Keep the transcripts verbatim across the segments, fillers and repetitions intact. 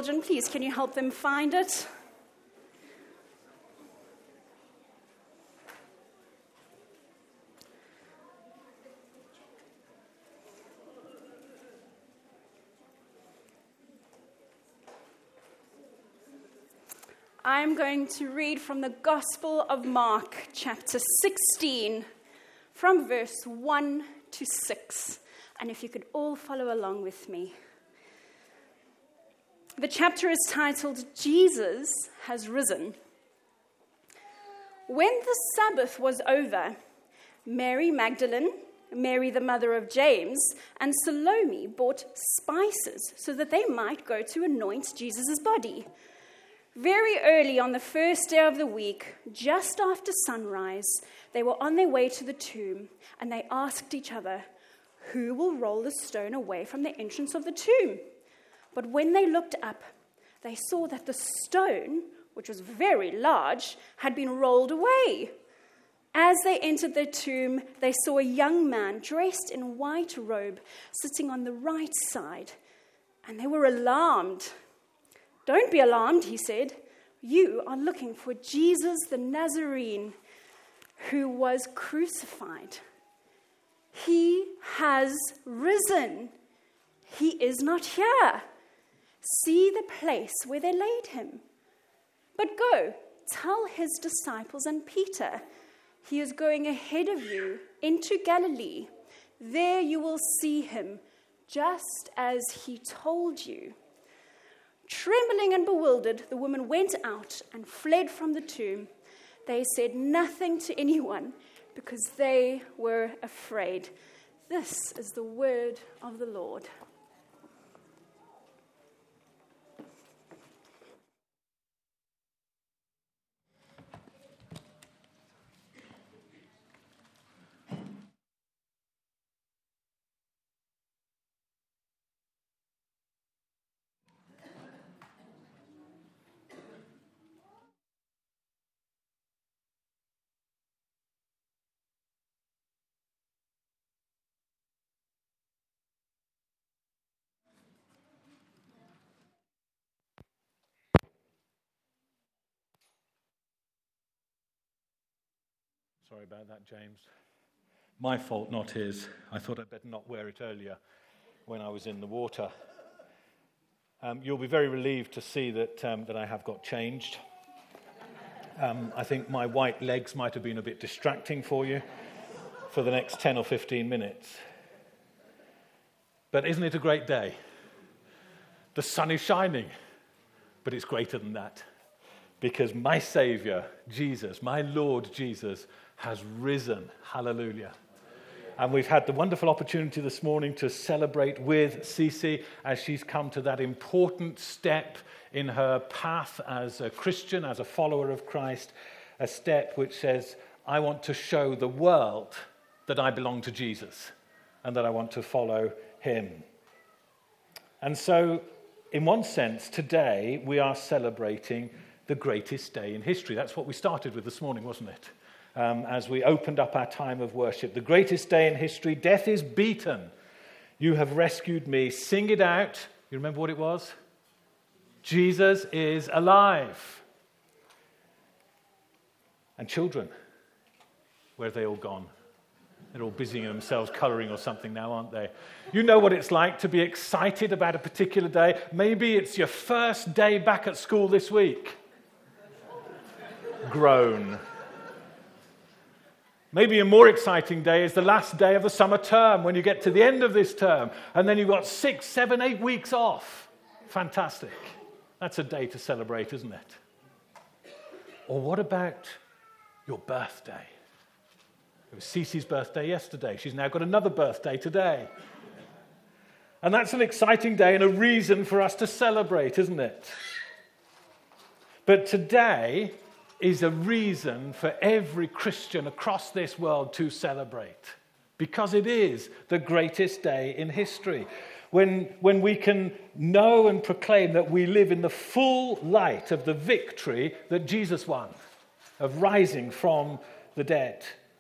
children, please, can you help them find it? I'm going to read from the Gospel of Mark, chapter sixteen, from verse one to six. And if you could all follow along with me. The chapter is titled, Jesus Has Risen. When the Sabbath was over, Mary Magdalene, Mary the mother of James, and Salome bought spices so that they might go to anoint Jesus' body. Very early on the first day of the week, just after sunrise, they were on their way to the tomb, and they asked each other, "Who will roll the stone away from the entrance of the tomb?" But when they looked up, they saw that the stone, which was very large, had been rolled away. As they entered the tomb, they saw a young man dressed in a white robe sitting on the right side, and they were alarmed. "Don't be alarmed," he said. "You are looking for Jesus the Nazarene, who was crucified. He has risen. He is not here. See the place where they laid him. But go, tell his disciples and Peter, he is going ahead of you into Galilee. There you will see him, just as he told you." Trembling and bewildered, the women went out and fled from the tomb. They said nothing to anyone because they were afraid. This is the word of the Lord. Sorry about that, James. My fault, not his. I thought I'd better not wear it earlier when I was in the water. Um, you'll be very relieved to see that um, that I have got changed. Um, I think my white legs might have been a bit distracting for you for the next ten or fifteen minutes. But isn't it a great day? The sun is shining, but it's greater than that. Because my Savior, Jesus, my Lord Jesus, has risen. Hallelujah. And we've had the wonderful opportunity this morning to celebrate with Cece as she's come to that important step in her path as a Christian, as a follower of Christ, a step which says, I want to show the world that I belong to Jesus and that I want to follow him. And so, in one sense, today we are celebrating the greatest day in history. That's what we started with this morning, wasn't it? Um, as we opened up our time of worship. The greatest day in history. Death is beaten. You have rescued me. Sing it out. You remember what it was? Jesus is alive. And children, where have they all gone? They're all busying themselves colouring or something now, aren't they? You know what it's like to be excited about a particular day. Maybe it's your first day back at school this week. Groan. Maybe a more exciting day is the last day of the summer term when you get to the end of this term and then you've got six, seven, eight weeks off. Fantastic. That's a day to celebrate, isn't it? Or what about your birthday? It was Cece's birthday yesterday. She's now got another birthday today. And that's an exciting day and a reason for us to celebrate, isn't it? But today is a reason for every Christian across this world to celebrate, because it is the greatest day in history, when, when we can know and proclaim that we live in the full light of the victory that Jesus won, of rising from the dead.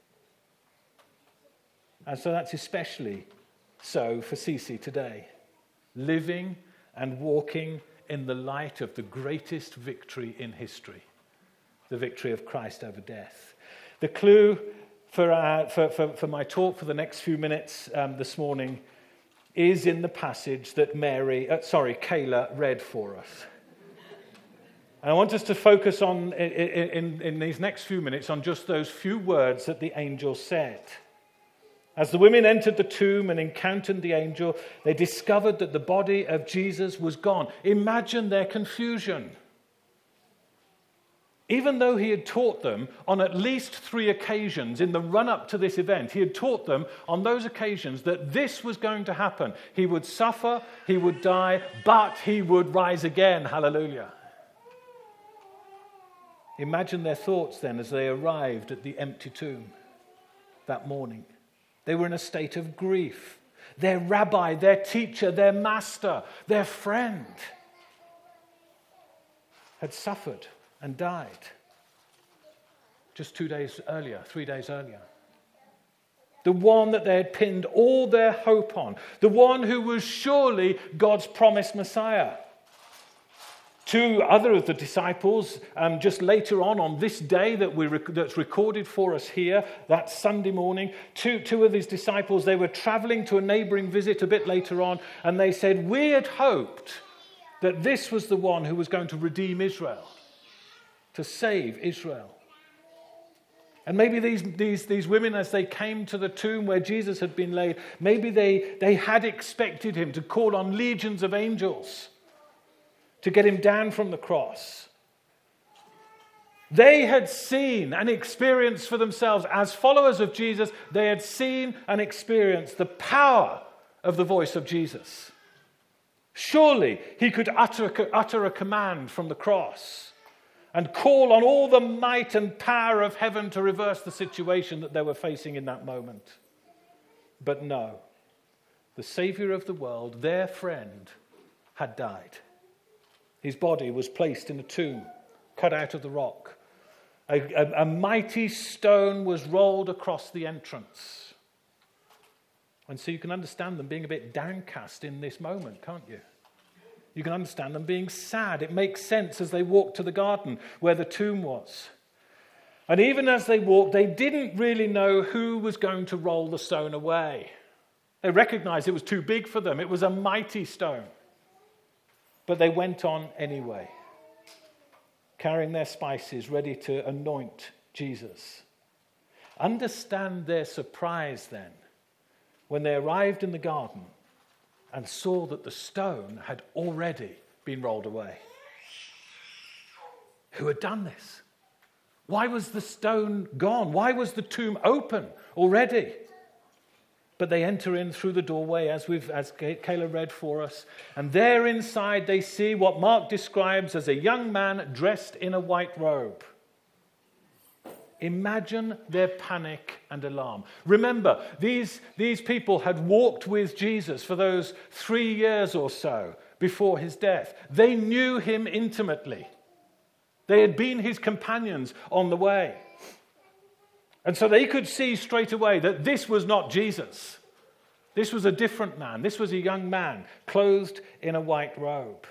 And so that's especially so for Cece today, living and walking in the light of the greatest victory in history, the victory of Christ over death. The clue for, uh, for, for, for my talk for the next few minutes um, this morning is in the passage that Mary, uh, sorry, Kayla read for us. And I want us to focus on, in, in, in these next few minutes, on just those few words that the angel said. As the women entered the tomb and encountered the angel, they discovered that the body of Jesus was gone. Imagine their confusion. Even though he had taught them on at least three occasions in the run-up to this event, he had taught them on those occasions that this was going to happen. He would suffer, he would die, but he would rise again. Hallelujah. Imagine their thoughts then as they arrived at the empty tomb that morning. They were in a state of grief. Their rabbi, their teacher, their master, their friend had suffered and died just two days earlier, three days earlier. The one that they had pinned all their hope on, the one who was surely God's promised Messiah. Two other of the disciples, um, just later on, on this day that we rec- that's recorded for us here, that Sunday morning, two, two of these disciples, they were traveling to a neighboring visit a bit later on, and they said, we had hoped that this was the one who was going to redeem Israel, to save Israel. And maybe these, these, these women, as they came to the tomb where Jesus had been laid, maybe they, they had expected him to call on legions of angels to get him down from the cross. They had seen and experienced for themselves, as followers of Jesus, they had seen and experienced the power of the voice of Jesus. Surely he could utter, utter a command from the cross and call on all the might and power of heaven to reverse the situation that they were facing in that moment. But no, the Savior of the world, their friend, had died. His body was placed in a tomb, cut out of the rock. A, a, a mighty stone was rolled across the entrance. And so you can understand them being a bit downcast in this moment, can't you? You can understand them being sad. It makes sense as they walked to the garden where the tomb was. And even as they walked, they didn't really know who was going to roll the stone away. They recognized it was too big for them. It was a mighty stone. But they went on anyway, carrying their spices, ready to anoint Jesus. Understand their surprise then, when they arrived in the garden and saw that the stone had already been rolled away. Who had done this? Why was the stone gone? Why was the tomb open already? But they enter in through the doorway, as we've, as Kayla read for us, and there inside they see what Mark describes as a young man dressed in a white robe. Imagine their panic and alarm. Remember, these, these people had walked with Jesus for those three years or so before his death. They knew him intimately. They had been his companions on the way. And so they could see straight away that this was not Jesus. This was a different man. This was a young man clothed in a white robe.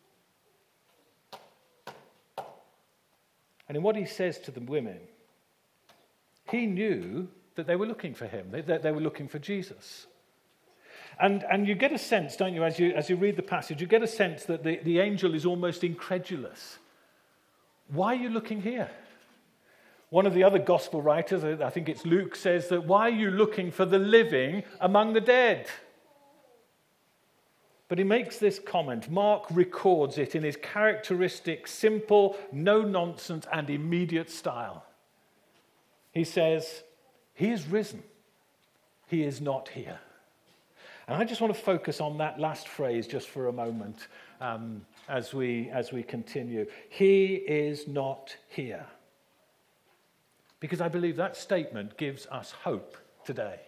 And in what he says to the women, he knew that they were looking for him, that they were looking for Jesus. And, and you get a sense, don't you, as you, as you read the passage, you get a sense that the, the angel is almost incredulous. Why are you looking here? One of the other gospel writers, I think it's Luke, says that, why are you looking for the living among the dead? But he makes this comment. Mark records it in his characteristic, simple, no-nonsense, and immediate style. He says, he is risen. He is not here. And I just want to focus on that last phrase just for a moment um, as we as we continue. He is not here. Because I believe that statement gives us hope today.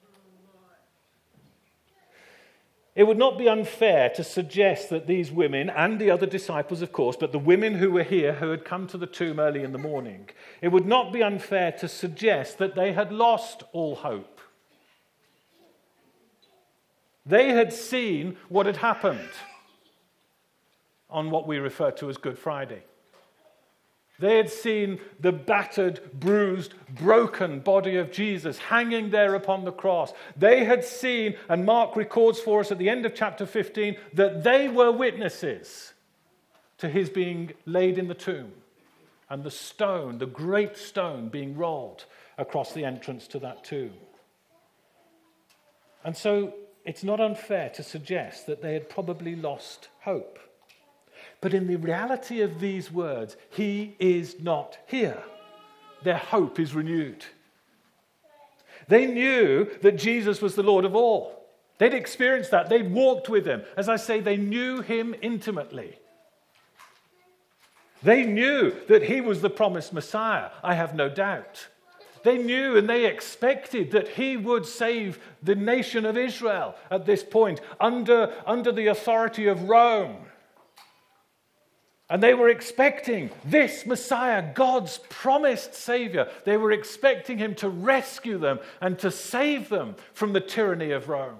It would not be unfair to suggest that these women, and the other disciples, of course, but the women who were here, who had come to the tomb early in the morning, it would not be unfair to suggest that they had lost all hope. They had seen what had happened on what we refer to as Good Friday. They had seen the battered, bruised, broken body of Jesus hanging there upon the cross. They had seen, and Mark records for us at the end of chapter fifteen, that they were witnesses to his being laid in the tomb and the stone, the great stone, being rolled across the entrance to that tomb. And so it's not unfair to suggest that they had probably lost hope. But in the reality of these words, he is not here. Their hope is renewed. They knew that Jesus was the Lord of all. They'd experienced that. They'd walked with him. As I say, they knew him intimately. They knew that he was the promised Messiah, I have no doubt. They knew and they expected that he would save the nation of Israel at this point under, under the authority of Rome. And they were expecting this Messiah, God's promised Savior. They were expecting him to rescue them and to save them from the tyranny of Rome.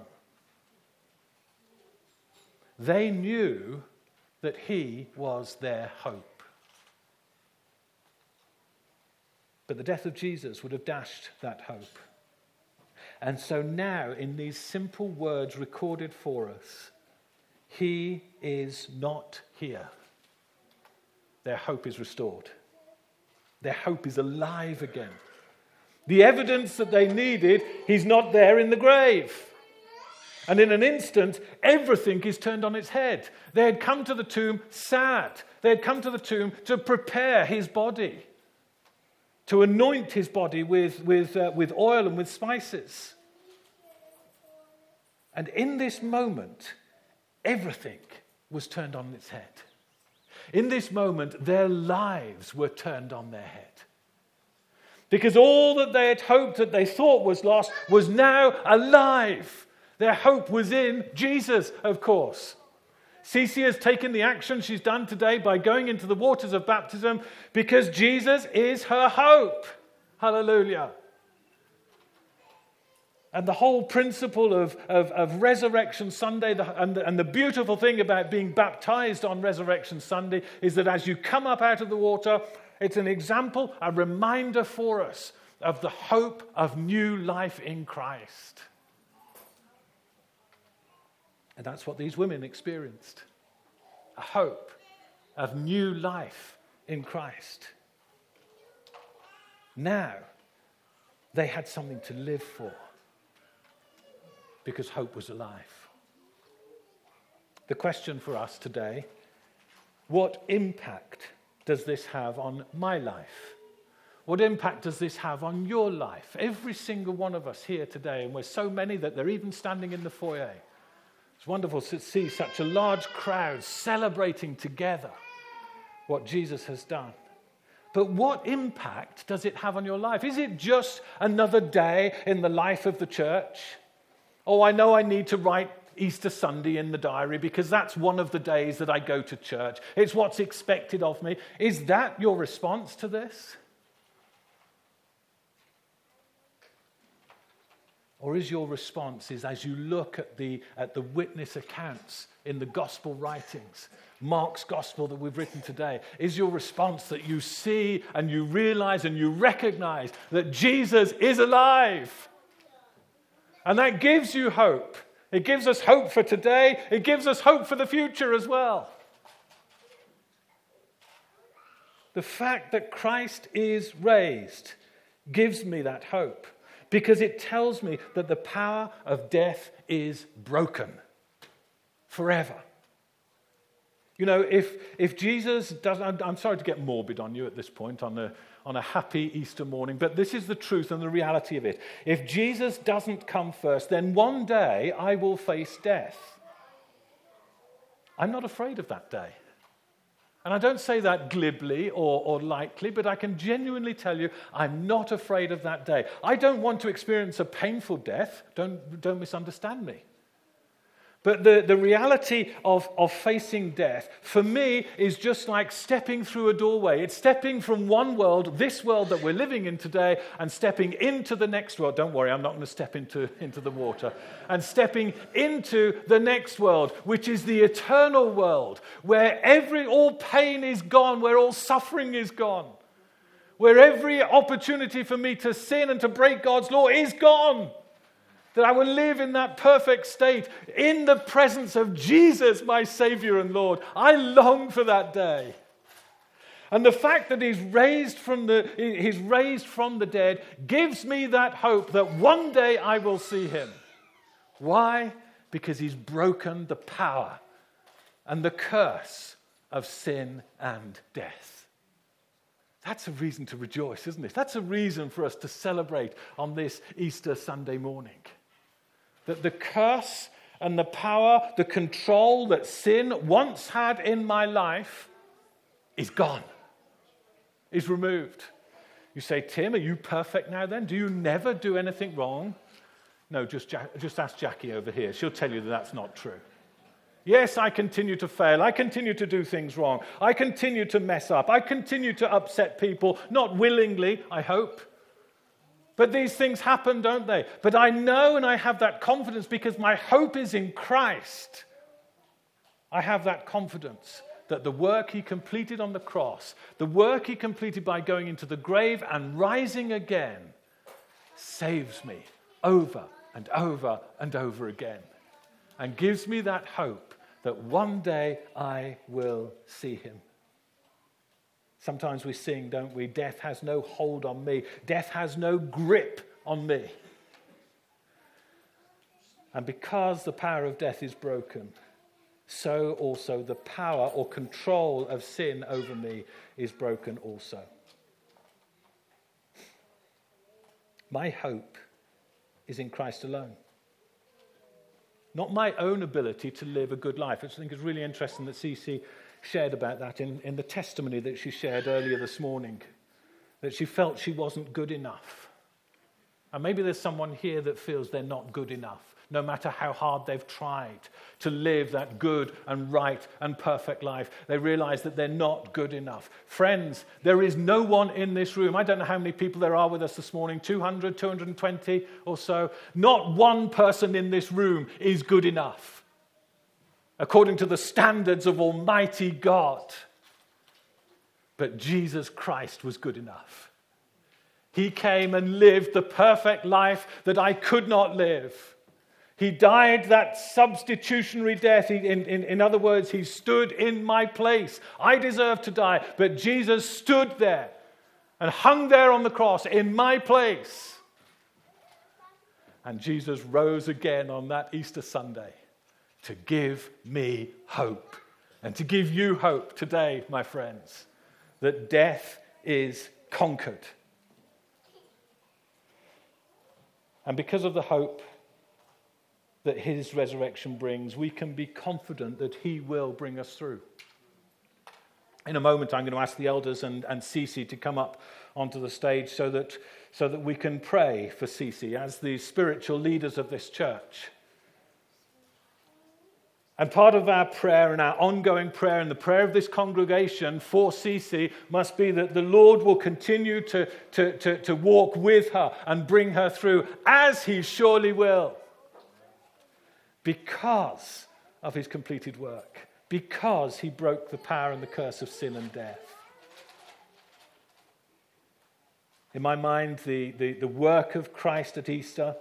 They knew that he was their hope. But the death of Jesus would have dashed that hope. And so now, in these simple words recorded for us, he is not here. Their hope is restored. Their hope is alive again. The evidence that they needed, he's not there in the grave. And in an instant, everything is turned on its head. They had come to the tomb sad. They had come to the tomb to prepare his body, to anoint his body with, with, uh, with oil and with spices. And in this moment, everything was turned on its head. In this moment, their lives were turned on their head. Because all that they had hoped, that they thought was lost, was now alive. Their hope was in Jesus, of course. Cece has taken the action she's done today by going into the waters of baptism because Jesus is her hope. Hallelujah. And the whole principle of, of, of Resurrection Sunday, the, and, the, and the beautiful thing about being baptized on Resurrection Sunday is that as you come up out of the water, it's an example, a reminder for us of the hope of new life in Christ. And that's what these women experienced. A hope of new life in Christ. Now, they had something to live for because hope was alive. The question for us today, what impact does this have on my life? What impact does this have on your life? Every single one of us here today, and we're so many that they're even standing in the foyer. It's wonderful to see such a large crowd celebrating together what Jesus has done. But what impact does it have on your life? Is it just another day in the life of the church? Oh, I know I need to write Easter Sunday in the diary because that's one of the days that I go to church. It's what's expected of me. Is that your response to this? Or is your response is as you look at the, at the witness accounts in the gospel writings, Mark's gospel that we've written today, is your response that you see and you realize and you recognize that Jesus is alive? And that gives you hope. It gives us hope for today. It gives us hope for the future as well. The fact that Christ is raised gives me that hope because it tells me that the power of death is broken forever. You know, if if Jesus doesn't, I'm sorry to get morbid on you at this point on a, on a happy Easter morning, but this is the truth and the reality of it. If Jesus doesn't come first, then one day I will face death. I'm not afraid of that day. And I don't say that glibly or, or lightly, but I can genuinely tell you I'm not afraid of that day. I don't want to experience a painful death. Don't, don't misunderstand me. But the, the reality of, of facing death, for me, is just like stepping through a doorway. It's stepping from one world, this world that we're living in today, and stepping into the next world. Don't worry, I'm not going to step into, into the water. And stepping into the next world, which is the eternal world, where every all pain is gone, where all suffering is gone, where every opportunity for me to sin and to break God's law is gone. That I will live in that perfect state in the presence of Jesus, my Savior and Lord. I long for that day. And the fact that he's raised from the, he's raised from the dead gives me that hope that one day I will see him. Why? Because he's broken the power and the curse of sin and death. That's a reason to rejoice, isn't it? That's a reason for us to celebrate on this Easter Sunday morning. That the curse and the power, the control that sin once had in my life is gone, is removed. You say, Tim, are you perfect now then? Do you never do anything wrong? No, just, Jack, just ask Jackie over here. She'll tell you that that's not true. Yes, I continue to fail. I continue to do things wrong. I continue to mess up. I continue to upset people, not willingly, I hope. But these things happen, don't they? But I know and I have that confidence because my hope is in Christ. I have that confidence that the work he completed on the cross, the work he completed by going into the grave and rising again, saves me over and over and over again and gives me that hope that one day I will see him. Sometimes we sing, don't we? Death has no hold on me. Death has no grip on me. And because the power of death is broken, so also the power or control of sin over me is broken also. My hope is in Christ alone. Not my own ability to live a good life. I think it's really interesting that Cece shared about that in, in the testimony that she shared earlier this morning, that she felt she wasn't good enough. And maybe there's someone here that feels they're not good enough, no matter how hard they've tried to live that good and right and perfect life. They realize that they're not good enough. Friends, there is no one in this room. I don't know how many people there are with us this morning, two hundred, two hundred twenty or so. Not one person in this room is good enough, according to the standards of Almighty God. But Jesus Christ was good enough. He came and lived the perfect life that I could not live. He died that substitutionary death. He, in, in, in other words, he stood in my place. I deserved to die, but Jesus stood there and hung there on the cross in my place. And Jesus rose again on that Easter Sunday to give me hope and to give you hope today, my friends, that death is conquered. And because of the hope that his resurrection brings, we can be confident that he will bring us through. In a moment, I'm going to ask the elders and, and Cece to come up onto the stage so that, so that we can pray for Cece as the spiritual leaders of this church. And part of our prayer and our ongoing prayer and the prayer of this congregation for Cece must be that the Lord will continue to, to, to, to walk with her and bring her through, as he surely will, because of his completed work, because he broke the power and the curse of sin and death. In my mind, the, the, the work of Christ at Easter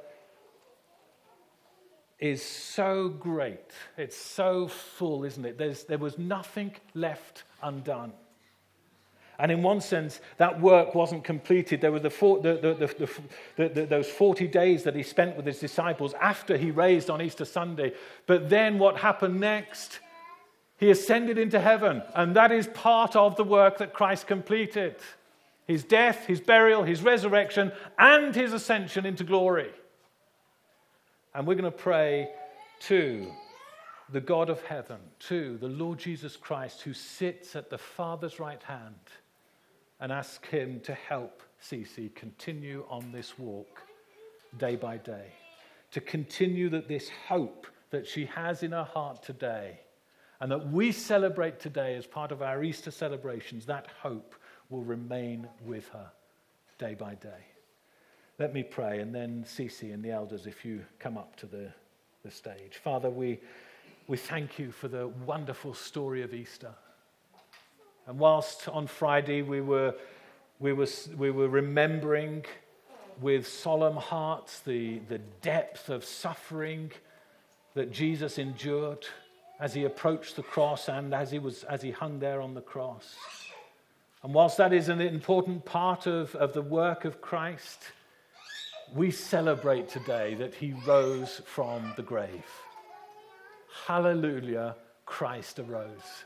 is so great. It's so full, isn't it? There's, there was nothing left undone. And in one sense, that work wasn't completed. There were the, four, the, the, the, the, the those forty days that he spent with his disciples after he raised on Easter Sunday. But then what happened next? He ascended into heaven, and that is part of the work that Christ completed. His death, his burial, his resurrection, and his ascension into glory. And we're going to pray to the God of heaven, to the Lord Jesus Christ, who sits at the Father's right hand, and ask him to help Cece continue on this walk day by day, to continue that this hope that she has in her heart today, and that we celebrate today as part of our Easter celebrations, that hope will remain with her day by day. Let me pray, and then Cece and the elders, if you come up to the, the stage. Father, we, we thank you for the wonderful story of Easter. And whilst on Friday we were, we were, we were remembering with solemn hearts the, the depth of suffering that Jesus endured as he approached the cross and as he was as he hung there on the cross. And whilst that is an important part of, of the work of Christ, we celebrate today that he rose from the grave. Hallelujah, Christ arose.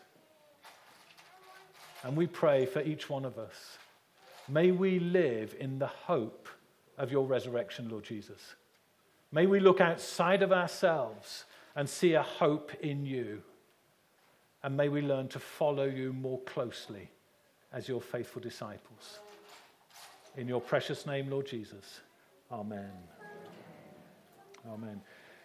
And we pray for each one of us. May we live in the hope of your resurrection, Lord Jesus. May we look outside of ourselves and see a hope in you. And may we learn to follow you more closely as your faithful disciples. In your precious name, Lord Jesus. Amen. Amen.